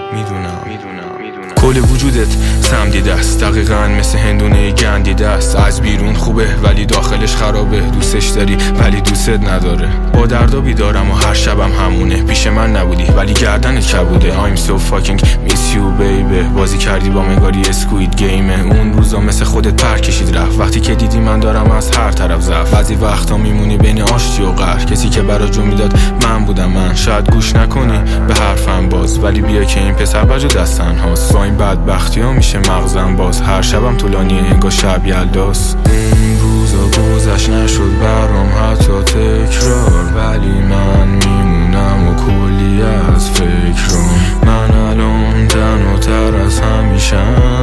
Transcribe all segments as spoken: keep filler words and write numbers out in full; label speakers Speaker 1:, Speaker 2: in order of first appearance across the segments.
Speaker 1: میدونم میدونم کل وجودت سم دیده است، دقیقاً مثل هندونه گندیده است. از بیرون خوبه ولی داخلش خرابه، دوستش داری ولی دوستت نداره. با دردا بیدارم و هر شبم همونه، پیش من نبودی ولی گردنت کبوده. I'm so fucking miss you baby. بازی کردی با مگاری اسکوید گیمه، اون روزا مثل خودت پر کشید رفت. وقتی که دیدی من دارم از هر طرف ضعف، بعضی وقتا میمونی بین آشتی و قهر. کسی که برا جو میداد من بودم من، شاید گوش نکنی به حرفم باز، ولی بیا که این پسر بجا دستن هاست. با این بدبختی ها میشه مغزم باز، هر شبم طولانیه انگار شب یلداست. اون روزا گذشت نشد برام حتی تکرار، ولی من میمونم و کلی از فکرام. من الان تنهاتر از همیشم،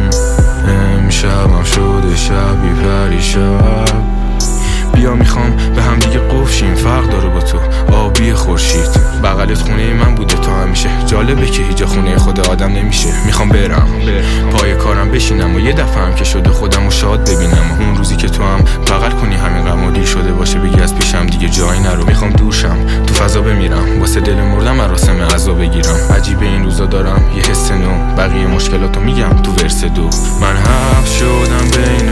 Speaker 1: امشبم شده شبی پریشب. بیا میخوام به هم دیگه قفشیم، فرق داره با تو آبی خورشید. بغلت خونه من بوده تا همیشه، جالبه که هیچ خونه خود آدم نمیشه. میخوام برم پای کارم بشینم و یه دفعه هم که شده خودم رو شاد ببینم. و اون روزی که تو هم بغل کنی همین غم و دیر شده باشه، بگی از پیشم دیگه جایی نرو. میخوام دوشم تو فضا بمیرم، واسه دل مردم مراسم عزا بگیرم. عجیبه این روزا دارم یه حس نو، بقیه مشکلاتو میگم تو ورس دو. من حبس شدم بین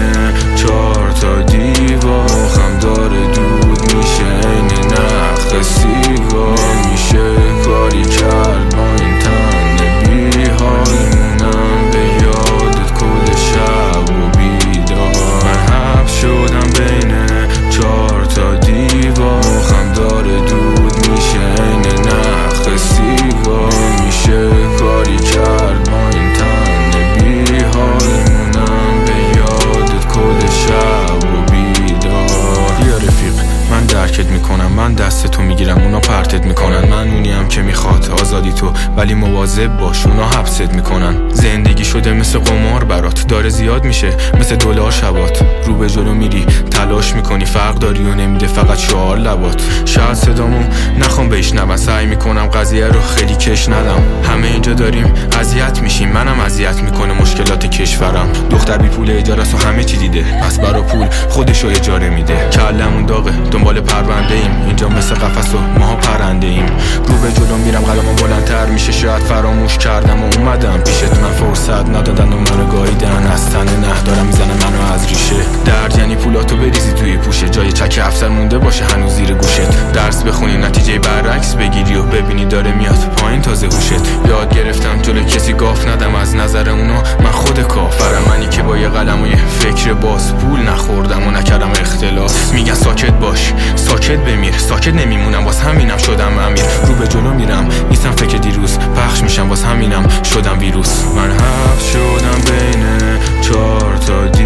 Speaker 1: چهار تا دیوار، مخم داره دود میشه این نخ سیگار. میشه کاری کرد با این تن بی حالیمونم، به یادت کل شب و بیدار. من حبس شدم بین چهار تا دیوار، مخم داره دود میشه این نخ سیگار. میشه کاری کرد با این تن بی حالیمونم، به یادت کل شب و بیدار. بیا رفیق من درکت میکنم، من دست تو میگیرم اونا پرتت میکنن. من اونیم که میخواد آزادی تو، ولی مواظب باش اونا حبست میکنن. زندگی شده مثل قمار برات، داره زیاد میشه مثل دلار شبات. رو به جلو میری تلاش میکنی، فرق داری و نمیده فقط شعار لبات. شاید صدامو نخوام بشنون، سعی میکنم قضیه رو خیلی کش ندم. همه اینجا داریم اذیت میشیم، منم اذیت میکنه مشکلات کشورم. دختر بی پول اجاره است و همه چی دیده، پس برا پول خودشو اجاره میده. کلمون داغه دنبال پرونده ایم، اینجا مثل قفس و ماها پرنده ایم. رو به جلو میرم قلمم بلندتر میشه، شاید فراموش کردم و اومدم پیشت. من فرصت ندادن و منو گاییدن، از تن نه دارم میزنه منو از ریشه. درد یعنی پولاتو بریزی توی پوشه، جای چک افسر مونده باشه هنوز زیر گوشت. درس بخونی نتیجه برعکس بگیری و ببینی داره میاد پایین تازه هوشت. یاد گرفتم جلو کسی گاف ندم، از نظر اونا من خود کافرم. منی که با یه قلم و یه فکر باز پول نخوردم و نکردم اختلاس. میگن ساکت باش ساکت بمیر، ساکت نمیمونم واس همینم شدم امیر. رو به جلو میرم نیستم فکر دیروز، پخش میشم واس همینم شدم ویروس. من حبس شدم بین چهار تا